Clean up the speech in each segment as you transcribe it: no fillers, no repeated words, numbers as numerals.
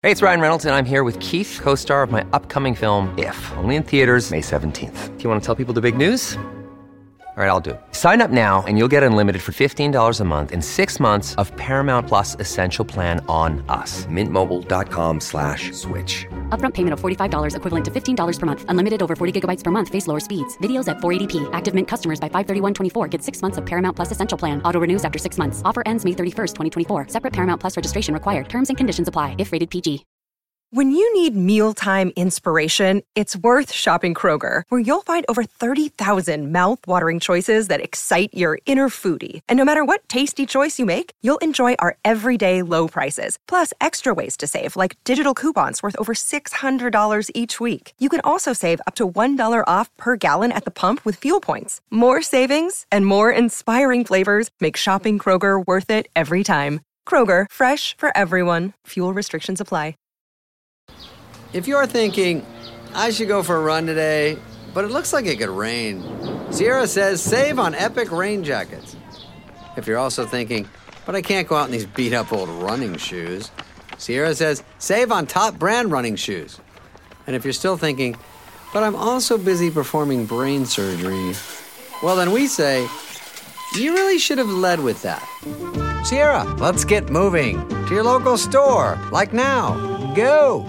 Hey, it's Ryan Reynolds, and I'm here with Keith, co-star of my upcoming film, If, only in theaters May 17th. Do you want to tell people the big news? All right, I'll do it. Sign up now and you'll get unlimited for $15 a month and 6 months of Paramount Plus Essential Plan on us. MintMobile.com/switch. Upfront payment of $45 equivalent to $15 per month. Unlimited over 40 gigabytes per month. Face lower speeds. Videos at 480p. Active Mint customers by 531.24 get 6 months of Paramount Plus Essential Plan. Auto renews after 6 months. Offer ends May 31st, 2024. Separate Paramount Plus registration required. Terms and conditions apply if rated PG. When you need mealtime inspiration, it's worth shopping Kroger, where you'll find over 30,000 mouth-watering choices that excite your inner foodie. And no matter what tasty choice you make, you'll enjoy our everyday low prices, plus extra ways to save, like digital coupons worth over $600 each week. You can also save up to $1 off per gallon at the pump with fuel points. More savings and more inspiring flavors make shopping Kroger worth it every time. Kroger, fresh for everyone. Fuel restrictions apply. If you're thinking, I should go for a run today, but it looks like it could rain, Sierra says save on Epic rain jackets. If you're also thinking, but I can't go out in these beat-up old running shoes, Sierra says save on top brand running shoes. And if you're still thinking, but I'm also busy performing brain surgery, well then we say, you really should have led with that. Sierra, let's get moving to your local store, like now. Go!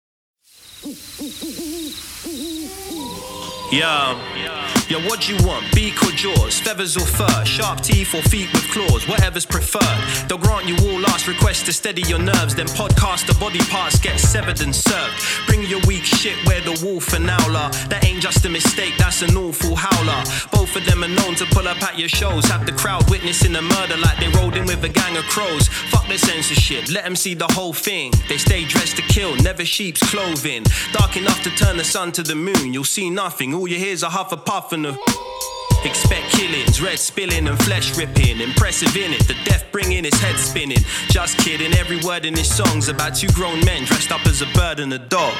Yo, what you want? Beak or jaws? Feathers or fur? Sharp teeth or feet with claws? Whatever's preferred. They'll grant you all last requests to steady your nerves. Then podcast the body parts get severed and served. Bring your weak shit where the wolf and owler. That ain't just a mistake, that's an awful howler. Both of them are known to pull up at your shows. Have the crowd witnessing a murder like they rolled in with a gang of crows. Fuck the censorship, let them see the whole thing. They stay dressed to kill, never sheep's clothing. Dark enough to turn the sun to the moon. You'll see nothing, all you hear is a huff a puff and a... Expect killings, red spilling and flesh ripping. Impressive in it, the death bringing his head spinning. Just kidding, every word in his song's about two grown men dressed up as a bird and a dog.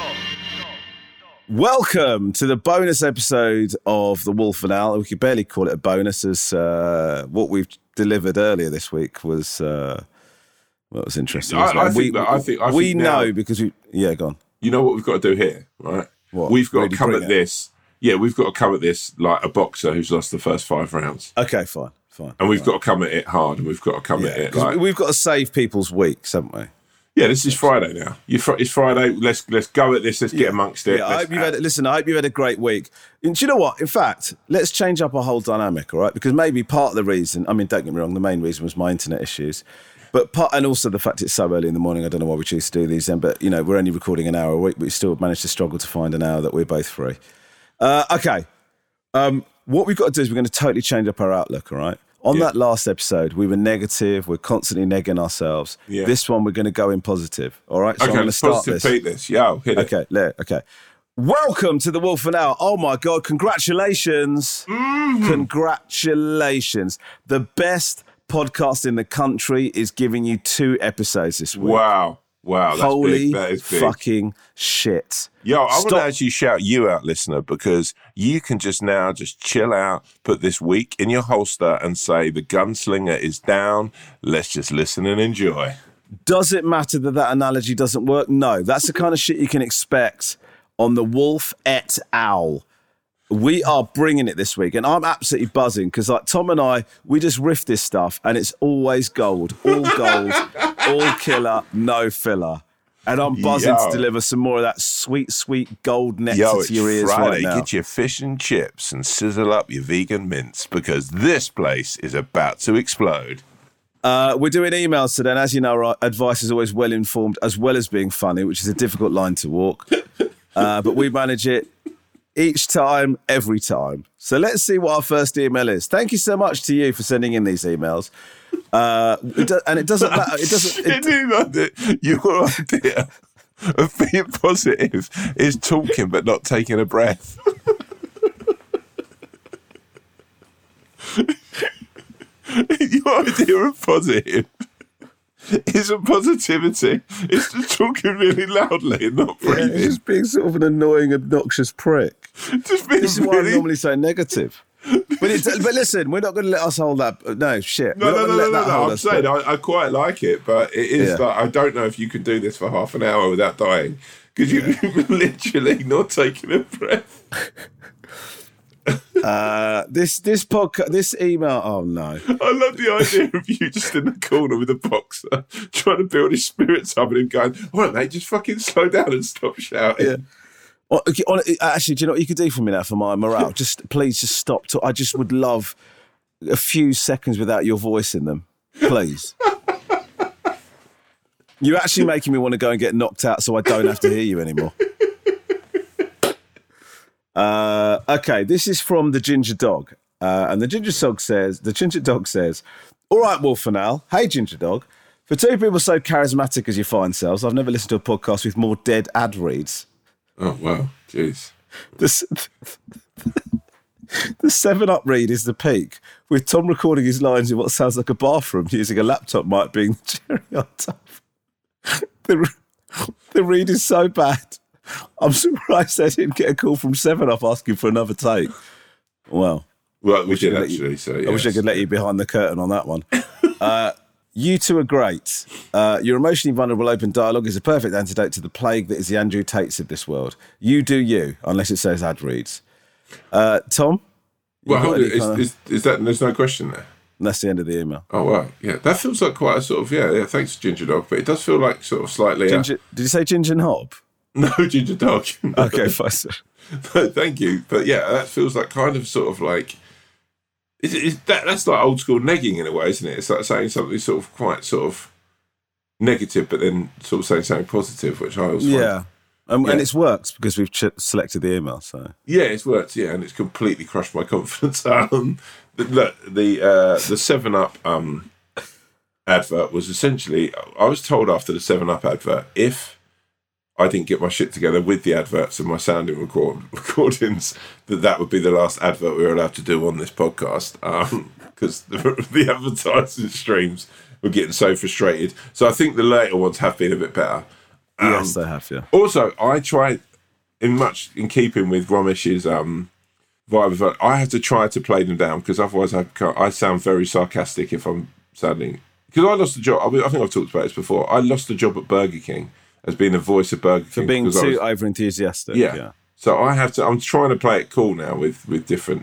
Welcome to the bonus episode of The Wolf and Owl. We could barely call it a bonus, as what we've delivered earlier this week was interesting. I think now, because we... Yeah, go on. You know what we've got to do here, right? What? We've got Really to come bring at it? this. Yeah, we've got to come at this like a boxer who's lost the first 5 rounds. Okay, fine. And we've got to come at it hard, and we've got to come at it like... We've got to save people's weeks, haven't we? Yeah, this is Friday now. It's Friday. Let's go at this. Let's get amongst it. Yeah, I hope you've had a great week. And do you know what? In fact, let's change up our whole dynamic, all right? Because maybe part of the reason, I mean, don't get me wrong, the main reason was my internet issues. And also the fact it's so early in the morning, I don't know why we choose to do these then, but, you know, we're only recording an hour a week, but we still managed to struggle to find an hour that we're both free. Okay. What we've got to do is we're going to totally change up our outlook, all right? On that last episode, we were negative. We're constantly negging ourselves. Yeah. This one, we're going to go in positive, all right? So I'm going to start this. Beat this. Yo, hit it. Okay. Welcome to The Wolf and Owl. Oh, my God. Congratulations. Mm-hmm. Congratulations. The best podcast in the country is giving you 2 episodes this week. Wow, that's Holy big. That is big. Fucking shit. Yo, I want to actually shout you out, listener, because you can just chill out, put this week in your holster and say the gunslinger is down. Let's just listen and enjoy. Does it matter that analogy doesn't work? No, that's the kind of shit you can expect on The Wolf et al. We are bringing it this week, and I'm absolutely buzzing because, like Tom and I, we just riff this stuff, and it's always gold, all killer, no filler. And I'm buzzing to deliver some more of that sweet, sweet gold nectar to your ears Friday. right now. Get your fish and chips and sizzle up your vegan mints because this place is about to explode. We're doing emails today, and as you know, our advice is always well-informed as well as being funny, which is a difficult line to walk. But we manage it. Each time, every time. So let's see what our first email is. Thank you so much to you for sending in these emails. And it doesn't matter. Your idea of being positive is talking but not taking a breath. Your idea of positive isn't positivity. It's just talking really loudly and not breathing. It's just being sort of an annoying, obnoxious prick. This is why I normally say negative. But listen, we're not going to let us hold that. No, shit. No. I'm saying I quite like it, but it is like I don't know if you can do this for half an hour without dying because you're literally not taking a breath. This podcast, this email. Oh no! I love the idea of you just in the corner with a boxer trying to build his spirits up, and him going, "All right, mate, just fucking slow down and stop shouting." Yeah. Actually, do you know what you could do for me now for my morale? Please stop. I just would love a few seconds without your voice in them, please. You're actually making me want to go and get knocked out so I don't have to hear you anymore. Okay, this is from the Ginger Dog, and the Ginger Dog says, "All right, Wolf and Al. Hey, Ginger Dog. For two people so charismatic as your fine selves, I've never listened to a podcast with more dead ad reads." Oh, wow. Jeez. The 7-Up read is the peak, with Tom recording his lines in what sounds like a bathroom using a laptop mic being the cherry on top. The read is so bad. I'm surprised I didn't get a call from 7-Up asking for another take. Well, we did actually. I wish I could let you behind the curtain on that one. You two are great. Your emotionally vulnerable open dialogue is a perfect antidote to the plague that is the Andrew Tates of this world. You do you, unless it says ad reads. Tom? Well, hold it. Is that, there's no question there? And that's the end of the email. Oh, wow. Yeah, that feels like quite a sort of, yeah, thanks, Ginger Dog, but it does feel like sort of slightly... Did you say Ginger and Hob? No, Ginger Dog. No. Okay, fine. No, thank you. But yeah, that feels like kind of sort of like... That's like old school negging in a way, isn't it? It's like saying something sort of quite sort of negative, but then sort of saying something positive, which I always find. Yeah. And it's worked because we've selected the email. So yeah, it's worked. Yeah, and it's completely crushed my confidence. The 7-Up advert was essentially. I was told after the 7-Up advert, if I didn't get my shit together with the adverts and my sounding recordings, that would be the last advert we were allowed to do on this podcast because the advertising streams were getting so frustrated. So I think the later ones have been a bit better. Yes, they have, yeah. Also, I tried, in keeping with Romesh's vibe, I have to try to play them down because otherwise I sound very sarcastic if I'm sounding... Because I lost a job, I think I've talked about this before, I lost a job at BurgerKing as being the voice of Burger King. For being too over-enthusiastic. Yeah. So I'm trying to play it cool now with different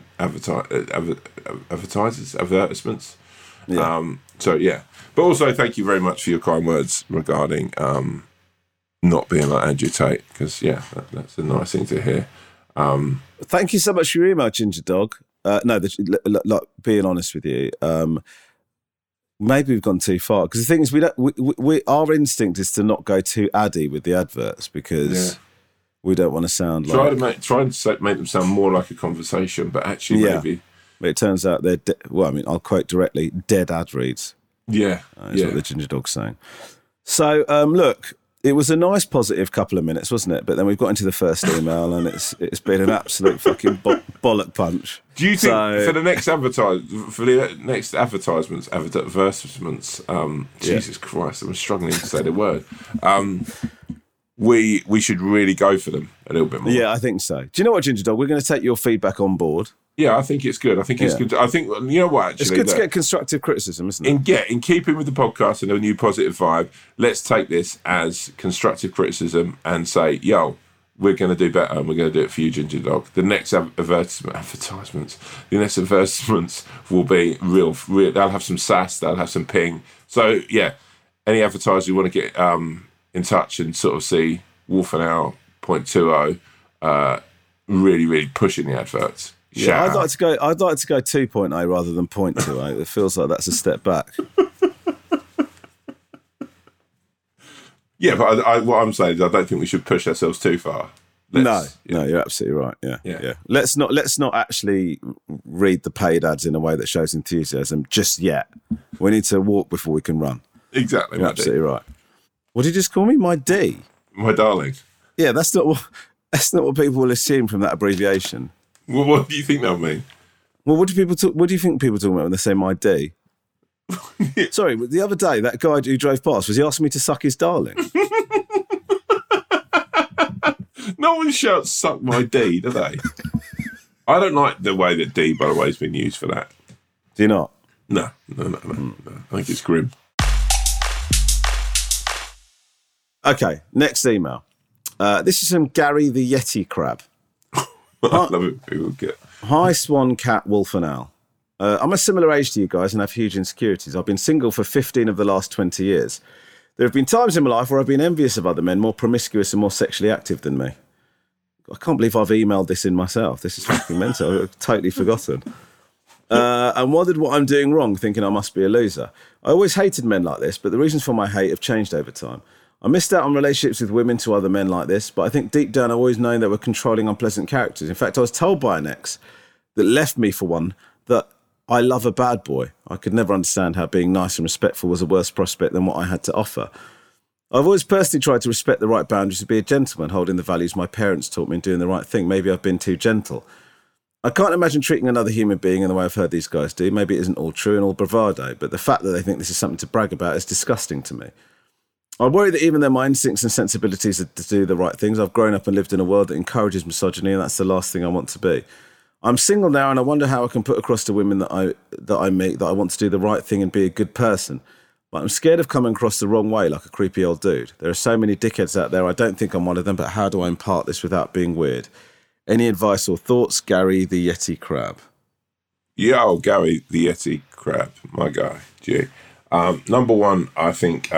advertisements. Yeah. So, yeah. But also, thank you very much for your kind words regarding... not being like Andrew Tate, because that's a nice thing to hear. Thank you so much for your email, Ginger Dog. Being honest with you, maybe we've gone too far because the thing is, our instinct is to not go too addy with the adverts because we don't want to sound try and make them sound more like a conversation, but actually maybe. But it turns out they're I'll quote directly: dead ad reads. Yeah, is what the Ginger Dog's saying. So look. It was a nice, positive couple of minutes, wasn't it? But then we've got into the first email, and it's been an absolute fucking bollock punch. Do you think for the next advertisements, Jesus Christ, I'm struggling to say the word. We should really go for them a little bit more. Yeah, I think so. Do you know what, Ginger Dog? We're going to take your feedback on board. Yeah, I think it's good. I think it's good. I think, you know what, actually... It's good to get constructive criticism, isn't it? In keeping with the podcast and a new positive vibe, let's take this as constructive criticism and say, yo, we're going to do better and we're going to do it for you, Ginger Dog. The next advertisements will be real. They'll have some sass, they'll have some ping. So, yeah, any advertiser who want to get in touch and sort of see Wolf and Owl 0.20 really, really pushing the adverts. Yeah, I'd like to go 2.0 rather than 0.20. It feels like that's a step back. Yeah, but what I'm saying is I don't think we should push ourselves too far. No, you're absolutely right. Yeah. Let's not actually read the paid ads in a way that shows enthusiasm just yet. We need to walk before we can run. Exactly. You're absolutely right. What did you just call me? My D? My darling. Yeah, that's not what people will assume from that abbreviation. Well, what do you think that'll mean? Well, what do you think people talk about when they say my D? Sorry, the other day, that guy who drove past, was he asking me to suck his darling? No one shouts "suck my D," do they? I don't like the way that D, by the way, has been used for that. Do you not? No. I think it's grim. Okay, next email. This is from Gary the Yeti Crab. I love it. People get... Hi, Swan, Cat, Wolf and Owl. I'm a similar age to you guys and have huge insecurities. I've been single for 15 of the last 20 years. There have been times in my life where I've been envious of other men more promiscuous and more sexually active than me. I can't believe I've emailed this in myself. This is fucking mental. I've totally forgotten. And wondered what I'm doing wrong, thinking I must be a loser. I always hated men like this, but the reasons for my hate have changed over time. I missed out on relationships with women to other men like this, but I think deep down I've always known they were controlling, unpleasant characters. In fact, I was told by an ex that left me for one that I love a bad boy. I could never understand how being nice and respectful was a worse prospect than what I had to offer. I've always personally tried to respect the right boundaries, to be a gentleman, holding the values my parents taught me and doing the right thing. Maybe I've been too gentle. I can't imagine treating another human being in the way I've heard these guys do. Maybe it isn't all true and all bravado, but the fact that they think this is something to brag about is disgusting to me. I worry that even though my instincts and sensibilities are to do the right things, I've grown up and lived in a world that encourages misogyny, and that's the last thing I want to be. I'm single now, and I wonder how I can put across to women that I meet that I want to do the right thing and be a good person. But I'm scared of coming across the wrong way, like a creepy old dude. There are so many dickheads out there. I don't think I'm one of them, but how do I impart this without being weird? Any advice or thoughts? Gary the Yeti Crab. Yo, Gary the Yeti Crab, my guy. Gee. Number one, I think...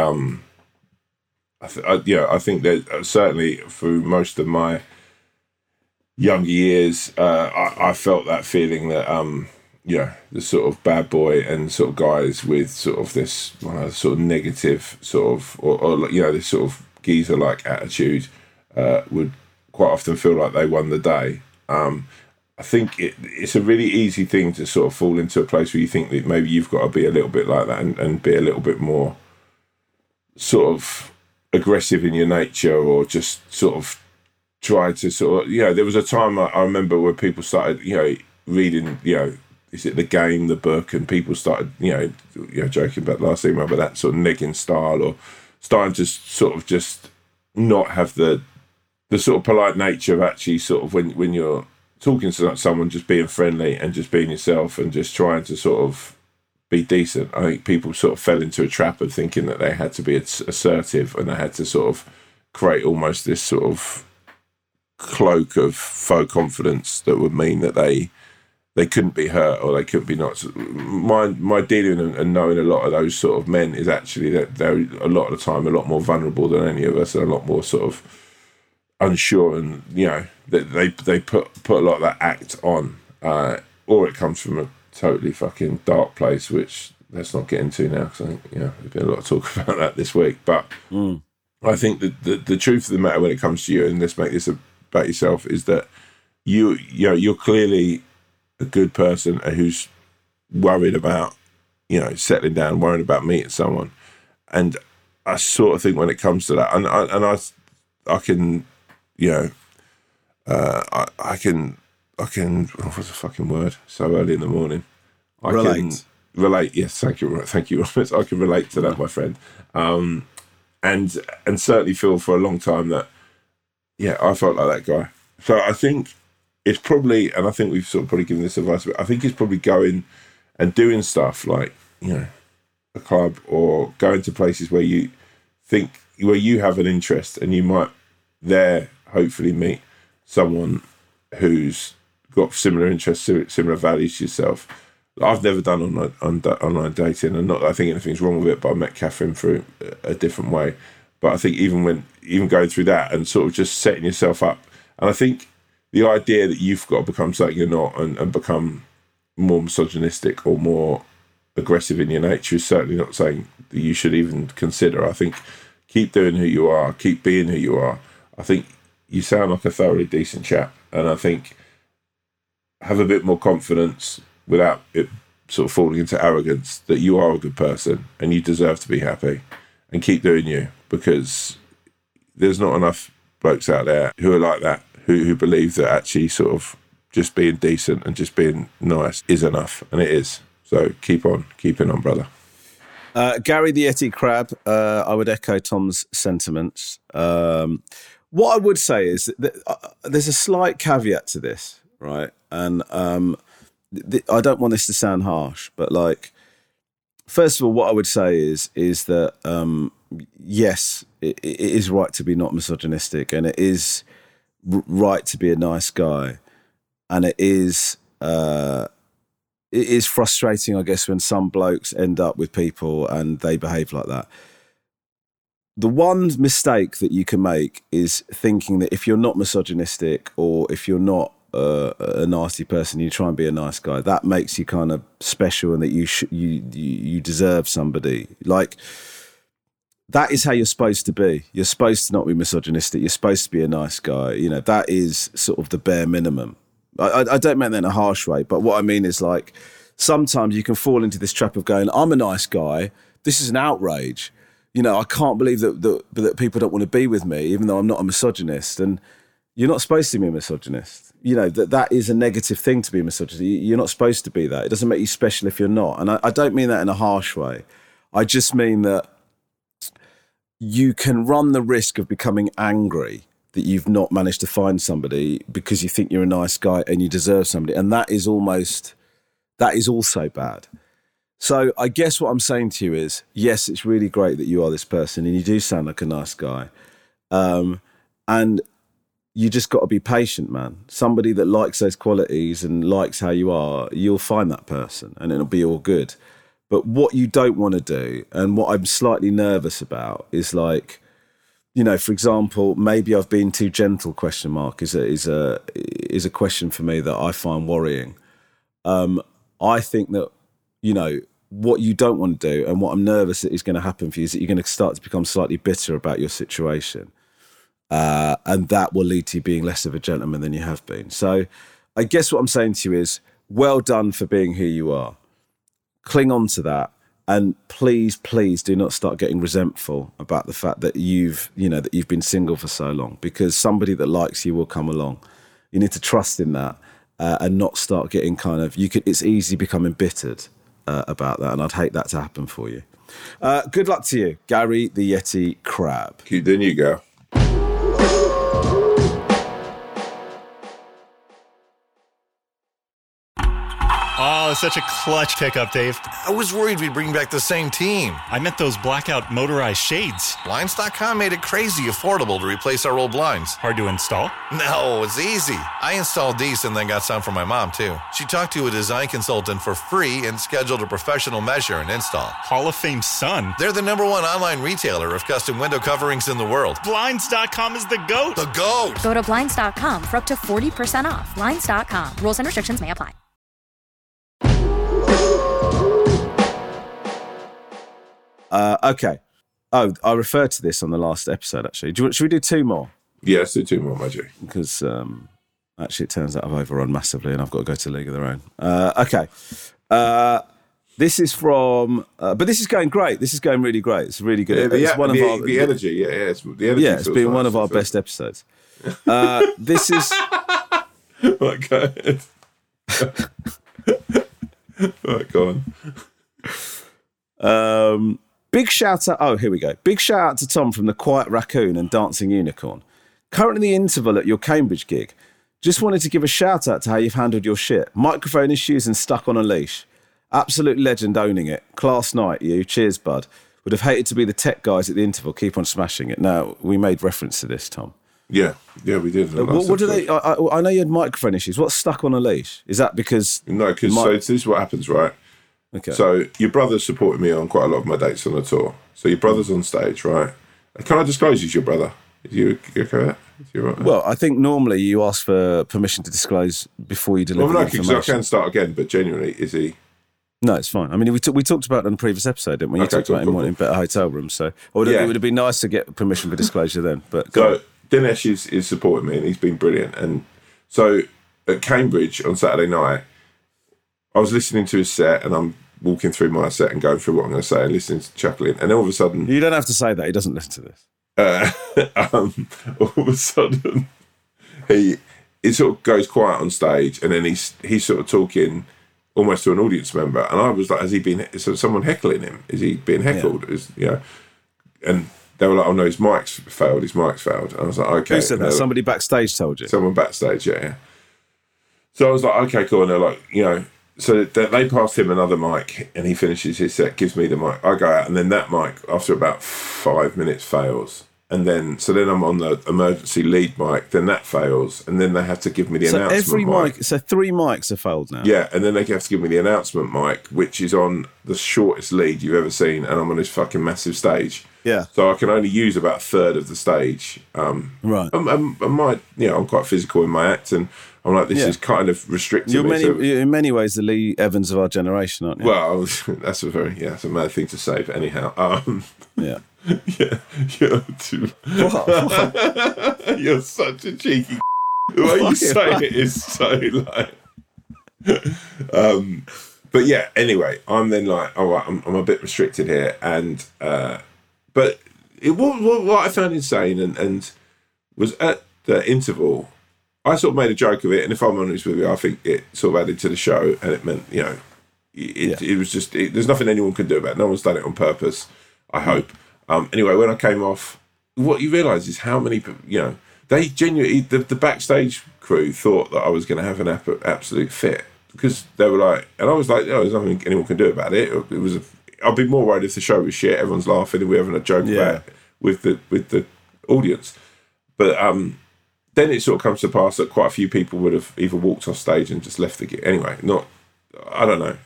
I think that certainly through most of my younger years, I felt that feeling that, the sort of bad boy and sort of guys with sort of this sort of negative sort of, or this sort of geezer-like attitude would quite often feel like they won the day. I think it's a really easy thing to sort of fall into a place where you think that maybe you've got to be a little bit like that and be a little bit more sort of aggressive in your nature, or just sort of try to sort of, there was a time I remember where people started, reading, is it The Game, the book, and people started, joking about the last email, but that sort of negging style, or starting to sort of just not have the sort of polite nature of actually sort of when you're talking to someone, just being friendly and just being yourself and just trying to sort of be decent. I think people sort of fell into a trap of thinking that they had to be assertive and they had to sort of create almost this sort of cloak of faux confidence that would mean that they couldn't be hurt or they couldn't be not. My dealing and knowing a lot of those sort of men is actually that they're a lot of the time a lot more vulnerable than any of us, and a lot more sort of unsure, and that they put a lot of that act on, or it comes from a totally fucking dark place, which let's not get into now, because I think there's been a lot of talk about that this week. But I think that the truth of the matter when it comes to you, and let's make this about yourself, is that you're clearly a good person who's worried about settling down, worried about meeting someone. And I sort of think when it comes to that, and I can what's the fucking word? So early in the morning. I can relate. Yes, thank you, Robert. I can relate to that, my friend. And certainly feel for a long time that, I felt like that guy. So I think it's probably, and I think we've sort of probably given this advice, but I think it's probably going and doing stuff like, a club, or going to places where you think, where you have an interest, and you might there hopefully meet someone who's got similar interests, similar values to yourself. I've never done online dating, and not that I think anything's wrong with it, but I met Catherine through a different way. But I think even going through that and sort of just setting yourself up, and I think the idea that you've got to become something you're not, and become more misogynistic or more aggressive in your nature, is certainly not something that you should even consider. I think keep doing who you are, keep being who you are. I think you sound like a thoroughly decent chap, and I think have a bit more confidence without it sort of falling into arrogance, that you are a good person and you deserve to be happy, and keep doing you, because there's not enough blokes out there who are like that, who believe that actually sort of just being decent and just being nice is enough, and it is. So keep on keeping on, brother. Gary the Yeti Crab, I would echo Tom's sentiments. What I would say is that there's a slight caveat to this. right? And I don't want this to sound harsh, but like, first of all, what I would say is that yes, it is right to be not misogynistic, and it is right to be a nice guy, and it is frustrating, I guess, when some blokes end up with people and they behave like that. The one mistake that you can make is thinking that if you're not misogynistic or if you're not a nasty person, you try and be a nice guy, that makes you kind of special and that you deserve somebody. Like, that is how you're supposed to be. You're supposed to not be misogynistic. You're supposed to be a nice guy. You know, that is sort of the bare minimum. I don't mean that in a harsh way, but what I mean is, like, sometimes you can fall into this trap of going, I'm a nice guy. This is an outrage. You know, I can't believe that people don't want to be with me, even though I'm not a misogynist. And you're not supposed to be a misogynist. You know, that is a negative thing to be a misogynist. You're not supposed to be that. It doesn't make you special if you're not. And I don't mean that in a harsh way. I just mean that you can run the risk of becoming angry that you've not managed to find somebody because you think you're a nice guy and you deserve somebody. And that is also bad. So I guess what I'm saying to you is, yes, it's really great that you are this person and you do sound like a nice guy. And you just got to be patient, man. Somebody that likes those qualities and likes how you are, you'll find that person and it'll be all good. But what you don't want to do, and what I'm slightly nervous about, is like, you know, for example, maybe I've been too gentle, is a question for me that I find worrying. I think that, you know, what you don't want to do and what I'm nervous that is going to happen for you is that you're going to start to become slightly bitter about your situation. And that will lead to you being less of a gentleman than you have been. So I guess what I'm saying to you is, well done for being who you are. Cling on to that. And please, please do not start getting resentful about the fact that you've been single for so long, because somebody that likes you will come along. You need to trust in that and not start getting it's easy to become embittered about that. And I'd hate that to happen for you. Good luck to you, Gary the Yeti Crab. Then you go. Oh, such a clutch pickup, Dave. I was worried we'd bring back the same team. I meant those blackout motorized shades. Blinds.com made it crazy affordable to replace our old blinds. Hard to install? No, it's easy. I installed these and then got some for my mom, too. She talked to a design consultant for free and scheduled a professional measure and install. Hall of Fame son. They're the #1 online retailer of custom window coverings in the world. Blinds.com is the GOAT. The GOAT. Go to Blinds.com for up to 40% off. Blinds.com. Rules and restrictions may apply. Okay. Oh, I referred to this on the last episode, actually. Should we do 2 more? Yeah, let's do 2 more, Magic. Because actually it turns out I've overrun massively and I've got to go to League of Their Own. Okay. This is from... but this is going great. This is going really great. It's really good. Yeah, it's one of our, the energy, yeah. The energy it's been one of our best episodes. This is... Right, go ahead. Right, go on. Big shout out. Oh, here we go. Big shout out to Tom from the Quiet Raccoon and Dancing Unicorn. Currently in the interval at your Cambridge gig. Just wanted to give a shout out to how you've handled your shit. Microphone issues and stuck on a leash. Absolute legend owning it. Class night, you. Cheers, bud. Would have hated to be the tech guys at the interval. Keep on smashing it. Now, we made reference to this, Tom. Yeah, we did. What do they... I know you had microphone issues. What's stuck on a leash? Is that because... No, because so this is what happens, right? Okay. So your brother supported me on quite a lot of my dates on the tour. So your brother's on stage, right? Can I disclose he's your brother? Is you okay with that? Right? Well, I think normally you ask for permission to disclose before you deliver the information. Because I can start again, but genuinely, is he... No, it's fine. I mean, we talked about it on the previous episode, didn't we? You talked about him wanting better hotel rooms. So it would have been nice to get permission for disclosure then. But so Dinesh is supporting me and he's been brilliant. And so at Cambridge on Saturday night, I was listening to his set and I'm walking through my set and going through what I'm going to say and listening to chuckling. And all of a sudden... You don't have to say that. He doesn't listen to this. All of a sudden, he sort of goes quiet on stage and then he's sort of talking almost to an audience member. And I was like, is someone heckling him? Is he being heckled? Yeah. And they were like, oh no, his mic's failed. And I was like, okay. Who said that? Somebody backstage told you? Someone backstage, yeah. So I was like, okay, cool. And they're like, you know, so they passed him another mic and he finishes his set, gives me the mic. I go out and then that mic, after about 5 minutes, fails. And then I'm on the emergency lead mic, then that fails. And then they have to give me the announcement every mic. So 3 mics have failed now? Yeah, and then they have to give me the announcement mic, which is on the shortest lead you've ever seen. And I'm on this fucking massive stage. Yeah. So I can only use about a third of the stage. Right. I'm quite physical in my act, and I'm like, this is kind of restricting you're in many ways the Lee Evans of our generation, aren't you? Well, that's that's a mad thing to say, but anyhow. Yeah. Yeah. You're such a cheeky. The way you say it is so like. But yeah. Anyway, I'm then like, all right, I'm a bit restricted here, and but what I found insane and was at the interval, I sort of made a joke of it, and if I'm honest with you, I think it sort of added to the show, and it meant, you know, it was just there's nothing anyone can do about it. No one's done it on purpose, I hope. Anyway, when I came off, what you realise is how many, you know, they genuinely, the backstage crew thought that I was going to have an absolute fit, because they were like, and I was like, oh, there's nothing anyone can do about it. It was, I'd be more worried if the show was shit, everyone's laughing and we're having a joke about it with the audience. But then it sort of comes to pass that quite a few people would have either walked off stage and just left the gig. Anyway, I don't know.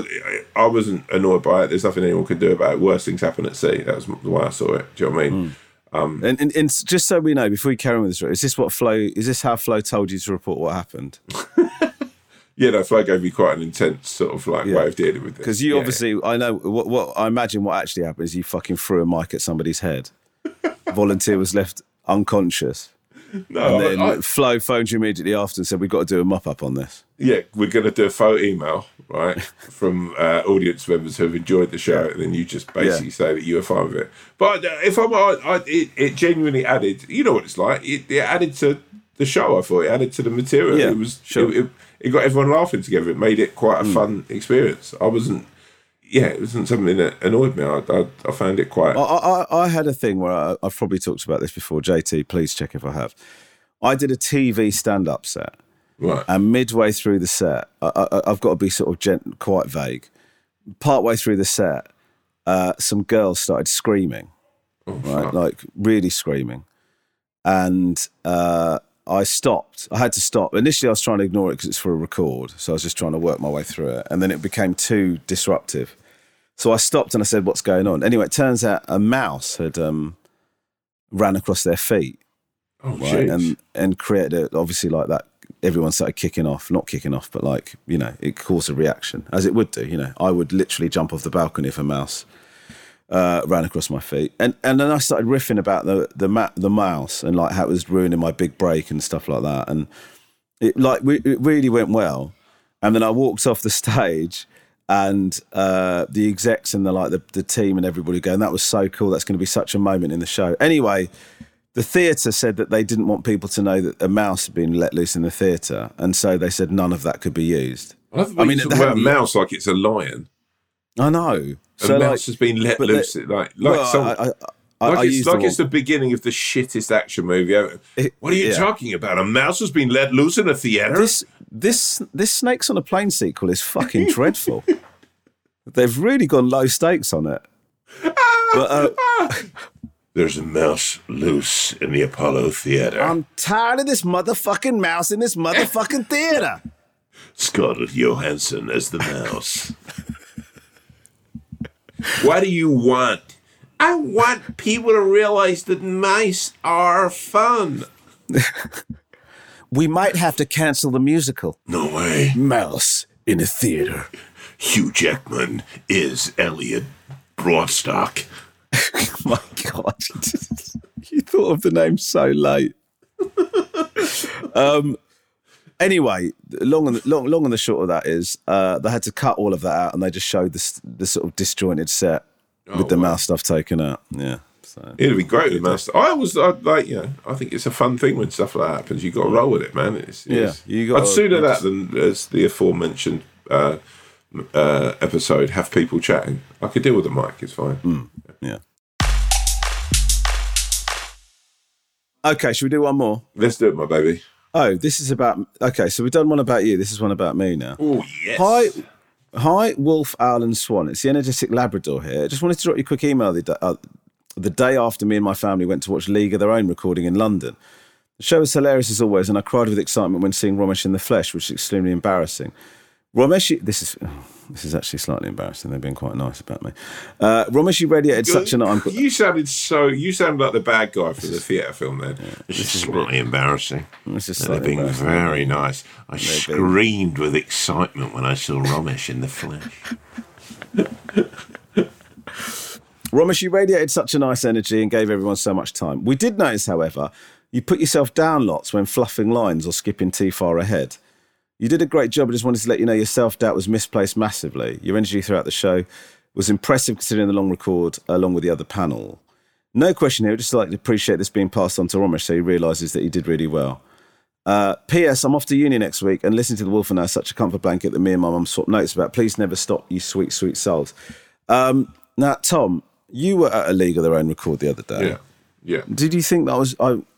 I wasn't annoyed by it. There's nothing anyone could do about it. Worse things happen at sea. That was the way I saw it. Do you know what I mean? And just so we know, before we carry on with this, is this how Flo told you to report what happened? Yeah, no, Flo gave me quite an intense sort of way of dealing with it. Because you obviously, I know what I imagine what actually happened is you fucking threw a mic at somebody's head. Volunteer was left unconscious. No, and then Flo phoned you immediately after and said, we've got to do a mop-up on this. Yeah, we're going to do a photo email, right, from audience members who have enjoyed the show, and then you just basically say that you were fine with it. But if I'm it genuinely added, you know what it's like, it added to the show, I thought. It added to the material. Yeah, it was it got everyone laughing together. It made it quite a fun experience. It wasn't something that annoyed me. I found it quite... I had a thing where I've probably talked about this before. JT, please check if I have. I did a TV stand-up set. Right. And midway through the set, I've got to be sort of quite vague. Partway through the set, some girls started screaming. Right? Like, really screaming. And I stopped. I had to stop. Initially, I was trying to ignore it because it's for a record. So I was just trying to work my way through it. And then it became too disruptive. So I stopped and I said, what's going on? Anyway, it turns out a mouse had ran across their feet. Oh, right? And created, obviously, like that. Everyone started kicking off. Not kicking off, but like, you know, it caused a reaction, as it would do. You know, I would literally jump off the balcony if a mouse ran across my feet. And then I started riffing about the mouse and like how it was ruining my big break and stuff like that. And it really went well. And then I walked off the stage and the execs and the team and everybody going, that was so cool. That's going to be such a moment in the show. Anyway, the theatre said that they didn't want people to know that a mouse had been let loose in the theatre. And so they said none of that could be used. I mean, talk about a mouse like it's a lion. I know. So a mouse has been let loose. It's the beginning of the shittest action movie ever. What are you talking about? A mouse has been let loose in a theatre? This Snakes on a Plane sequel is fucking dreadful. They've really gone low stakes on it. But, there's a mouse loose in the Apollo Theatre. I'm tired of this motherfucking mouse in this motherfucking theatre. Scarlett Johansson as the mouse. What do you want? I want people to realize that mice are fun. We might have to cancel the musical. No way. Mouse in a theatre. Hugh Jackman is Elliot Broadstock. My God. You thought of the name so late. Anyway, long and the short of that is they had to cut all of that out and they just showed the sort of disjointed set with the mouse stuff taken out. Yeah. So it'd be great with mouse stuff. I think it's a fun thing when stuff like that happens. You got to roll with it, man. I'd sooner that than as the aforementioned episode have people chatting. I could deal with the mic. It's fine. Yeah. Okay, should we do one more? Let's do it, my baby. Oh, this is about... Okay, so we've done one about you. This is one about me now. Oh, yes. Hi, Wolf, Owl and Swan. It's the energetic Labrador here. Just wanted to drop you a quick email the day after me and my family went to watch League of Their Own recording in London. The show was hilarious as always, and I cried with excitement when seeing Romesh in the flesh, which is extremely embarrassing. Romesh, this is actually slightly embarrassing. They've been quite nice about me. Romesh, you radiated such an... You sounded like the bad guy for the theatre film then. Yeah, this is slightly embarrassing. They've been very nice. I screamed with excitement when I saw Romesh in the flesh. Romesh, you radiated such a nice energy and gave everyone so much time. We did notice, however, you put yourself down lots when fluffing lines or skipping too far ahead. You did a great job. I just wanted to let you know your self-doubt was misplaced massively. Your energy throughout the show was impressive considering the long record along with the other panel. No question here. I'd just like to appreciate this being passed on to Romesh so he realises that he did really well. P.S. I'm off to uni next week and listening to The Wolf and I is such a comfort blanket that me and my mum swapped notes about. Please never stop, you sweet, sweet souls. Now, Tom, you were at a League of Their Own record the other day. Yeah. Did you think that was...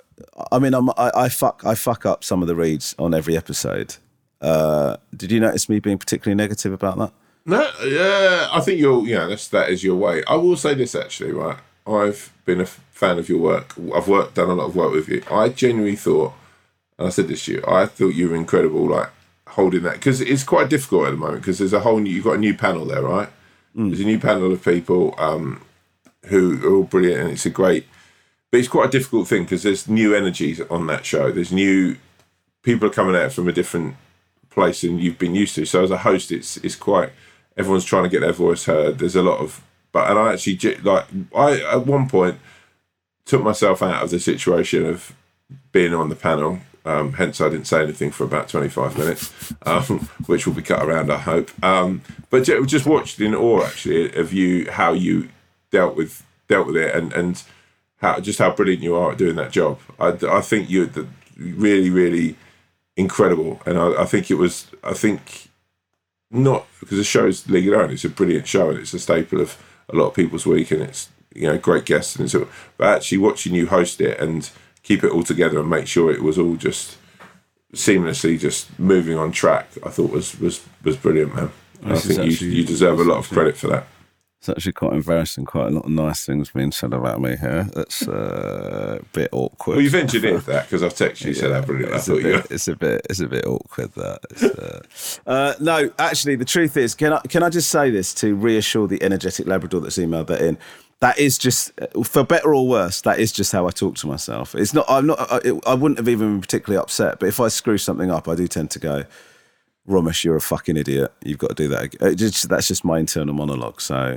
I fuck up some of the reads on every episode. Did you notice me being particularly negative about that? No, I think that is your way. I will say this actually, right? I've been a fan of your work. I've done a lot of work with you. I genuinely thought, and I said this to you, I thought you were incredible, like holding that, because it's quite difficult at the moment because there's you've got a new panel there, right? There's a new panel of people who are all brilliant, and it's but it's quite a difficult thing because there's new energies on that show. There's new people are coming out from a different place than you've been used to. So as a host, it's quite, everyone's trying to get their voice heard. There's a lot of, and I actually, I at one point took myself out of the situation of being on the panel. Hence I didn't say anything for about 25 minutes, which will be cut around, I hope. But just watched in awe actually of you, how you dealt with it and how brilliant you are at doing that job. I think you're really, really incredible, and I think not because the show's League of Their Own. It's a brilliant show, and it's a staple of a lot of people's week, and it's great guests, and so. But actually, watching you host it and keep it all together and make sure it was all just seamlessly just moving on track, I thought was brilliant, man. I think you deserve a lot of credit for that. It's actually quite embarrassing. Quite a lot of nice things being said about me here. That's a bit awkward. Well, you've engineered that because I've texted you said how brilliant I thought you were. It's a bit awkward that. No, actually, the truth is, can I just say this to reassure the energetic Labrador that's emailed that in? That is just, for better or worse, that is just how I talk to myself. It's not. I wouldn't have even been particularly upset, but if I screw something up, I do tend to go, Romesh, you're a fucking idiot. You've got to do that again. That's just my internal monologue. So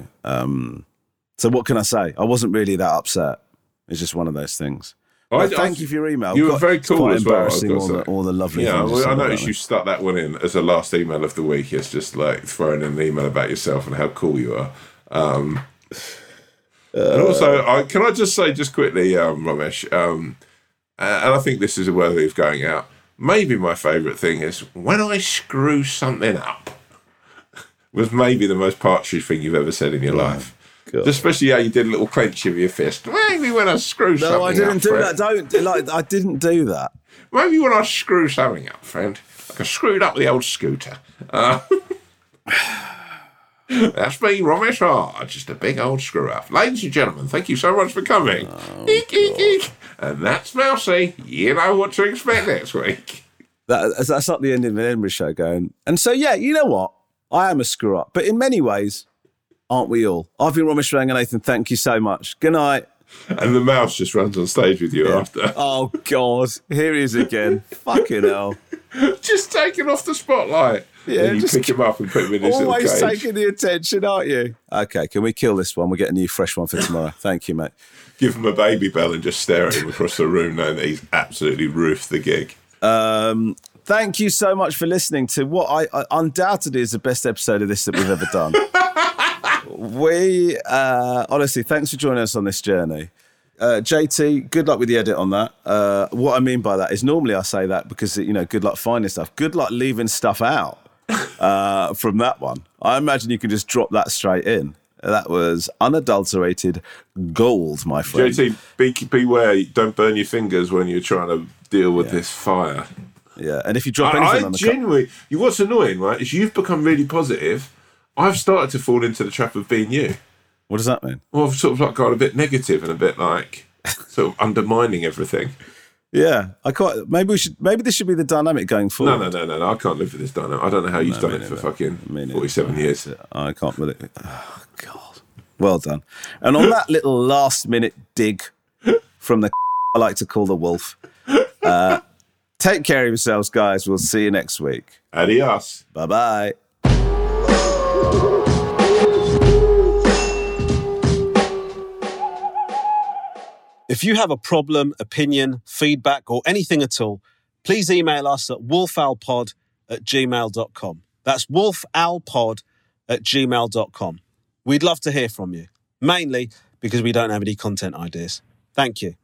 what can I say? I wasn't really that upset. It's just one of those things. Thank you for your email. You were very cool as well. All the lovely things. Yeah, I noticed you stuck that one in as the last email of the week. It's just like throwing in an email about yourself and how cool you are. And also, can I just say just quickly, Romesh, and I think this is worthy of going out, maybe my favourite thing is when I screw something up was maybe the most Partridge thing you've ever said in your life. God. Especially how you did a little clench of your fist. Maybe when I screw something up. No, I didn't do that. I didn't do that. Maybe when I screw something up, friend. Like I screwed up the old scooter. That's me, Romesh. Just a big old screw up. Ladies and gentlemen, thank you so much for coming. Eek, eek, eek. And that's Mousy. You know what to expect next week. That's like the end of an Edinburgh show going. And so, yeah, you know what? I am a screw up. But in many ways, aren't we all? I've been Romesh Ranganathan. Thank you so much. Good night. And the mouse just runs on stage with you after. Oh, God. Here he is again. Fucking hell. Just taking off the spotlight. Yeah, and you pick him up and put him in his little cage. Always taking the attention, aren't you? Okay, can we kill this one? We'll get a new fresh one for tomorrow. Thank you, mate. Give him a baby bell and just stare at him across the room knowing that he's absolutely roofed the gig. Thank you so much for listening to what I undoubtedly is the best episode of this that we've ever done. Honestly, thanks for joining us on this journey. JT, good luck with the edit on that. What I mean by that is normally I say that because, good luck finding stuff. Good luck leaving stuff out from that one. I imagine you can just drop that straight in. That was unadulterated gold, my friend. JT, beware, don't burn your fingers when you're trying to deal with this fire. Yeah, and if you drop anything on the genuinely, what's annoying, right, is you've become really positive. I've started to fall into the trap of being you. What does that mean? Well, I've sort of like got a bit negative and a bit like sort of undermining everything. Yeah, maybe this should be the dynamic going forward. No. I can't live with this dynamic. I don't know how you've done it for fucking 47 years. I can't believe it. Oh, God. Well done. And on that little last-minute dig from the I like to call the wolf, take care of yourselves, guys. We'll see you next week. Adios. Bye-bye. If you have a problem, opinion, feedback, or anything at all, please email us at wolfowlpod@gmail.com. That's wolfowlpod@gmail.com. We'd love to hear from you, mainly because we don't have any content ideas. Thank you.